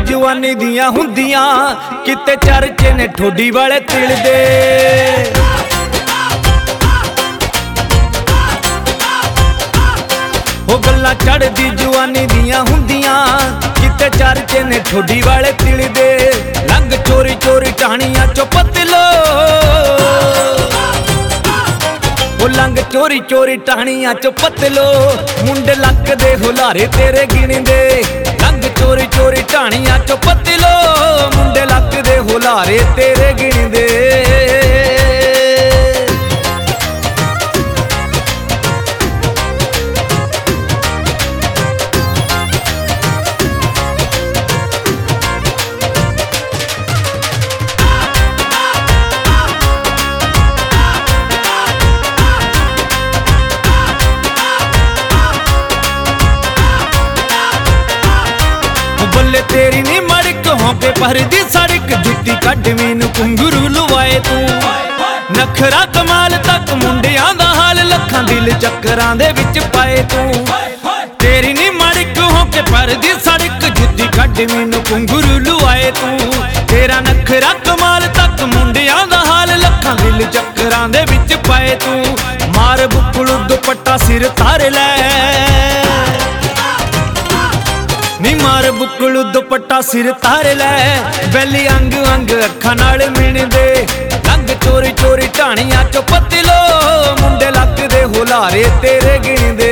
जवानी दियां हुंदियां किते चर्चे ने ठोडी वाले तिल दे। ओ गल्लां चढ़दी जवानी दियां हुंदियां किते चर्चे ने ठोडी वाले तिल दे। लंघ चोरी चोरी टहनियां चो पतलो, ओ लंघ चोरी चोरी टहनियां चो पतलो, मुंडे लक दे हुलारे तेरे गिणदे। लंघ चोरी चोरी टहनियां चो पतलो, मुंडे लक दे हुलारे तेरे गिणदे। बल्ले तेरी नी मड़क होके भरदी सड़क, जुत्ती कड्ड मैनू घुंघरू लवाए तू। नखरा कमाल तक मुंडियां दा हाल, लखां दिल चक्करां दे विच पाए तू। तेरी नी मड़क होके भरदी सड़क, जुत्ती कड्ड मैनू घुंघरू लवाए तू। तेरा नखरा कमाल तक मुंडियां दा हाल, लखां दिल चक्करां दे विच पाए तू। मार बुकलू दुपट्टा सिर तार लै, नी मार बुकलू दुपट्टा सिर तार लै। बैली अंग अंग अखां नाल मिणदे। लंघ चोरी चोरी टहनियां चो पतलो, मुंडे लक दे हुलारे तेरे गिणदे।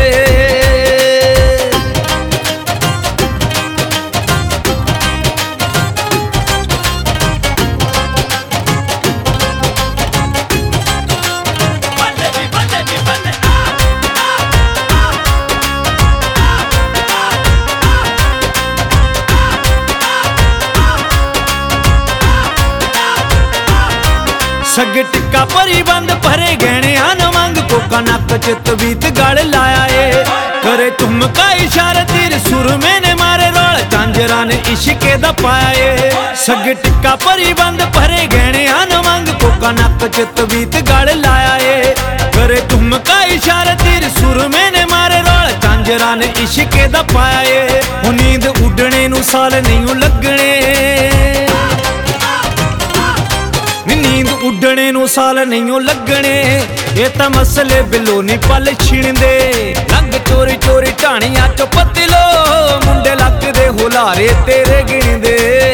सग टिक्का भरी बंद भरे गहने न मंग, कोका नक च तवीत गल लाया ए। करे झुमका इशारा तीर सुर मैंने मारे रोल, झांजरा ने इश्के दा पाया ए। सग टिक्का भरी बंद भरे गहने न मंग, कोका नक च तवीत गल लाया ए। करे झुमका इशारा तीर सुर मैंने मारे रोल, झांजरा ने इश्के दा पाया ए। नींद उडने नू साल नहीं लगने, नींद उडने नू साल नहीं लगने। ये तां मसले बिलो नी पल छिणदे। लंघ चोरी चोरी टहनियां चो पतलो, मुंडे लक दे हुलारे तेरे गिणदे।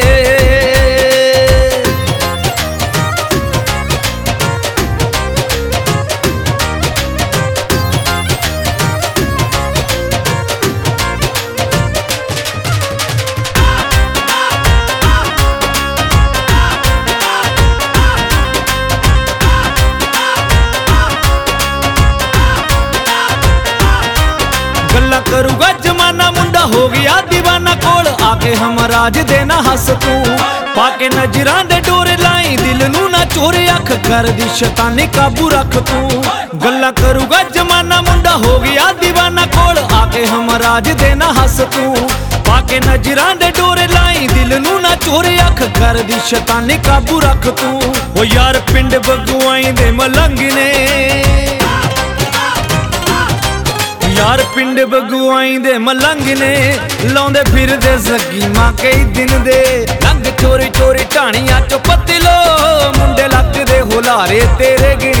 गल्ला करूगा जमाना, मुंडा हो गया दीवाना, कोल आके हम राज देना हस तू। पाके नजरां दे डोरे लाई, दिल नू ना चोरे, अख कर दी शैतानी काबू रख तू। गल्ला करूगा जमाना, मुंडा हो गया दीवाना, कोल आके हम राज देना हस तू। पाके नजरां दे डोरे लाई, दिल नू ना चोरे, अख कर दी शैतानी काबू रख तू। ओ यार पिंड बगुआई दे मलंग ने, यार पिंड बगुआई दे मलंग ने, लाउंदे फिरदे ज़कीमां कई दिन दे। लंघ चोरी चोरी टहनियां चो पतलो, मुंडे लक दे हुलारे तेरे गिणदे।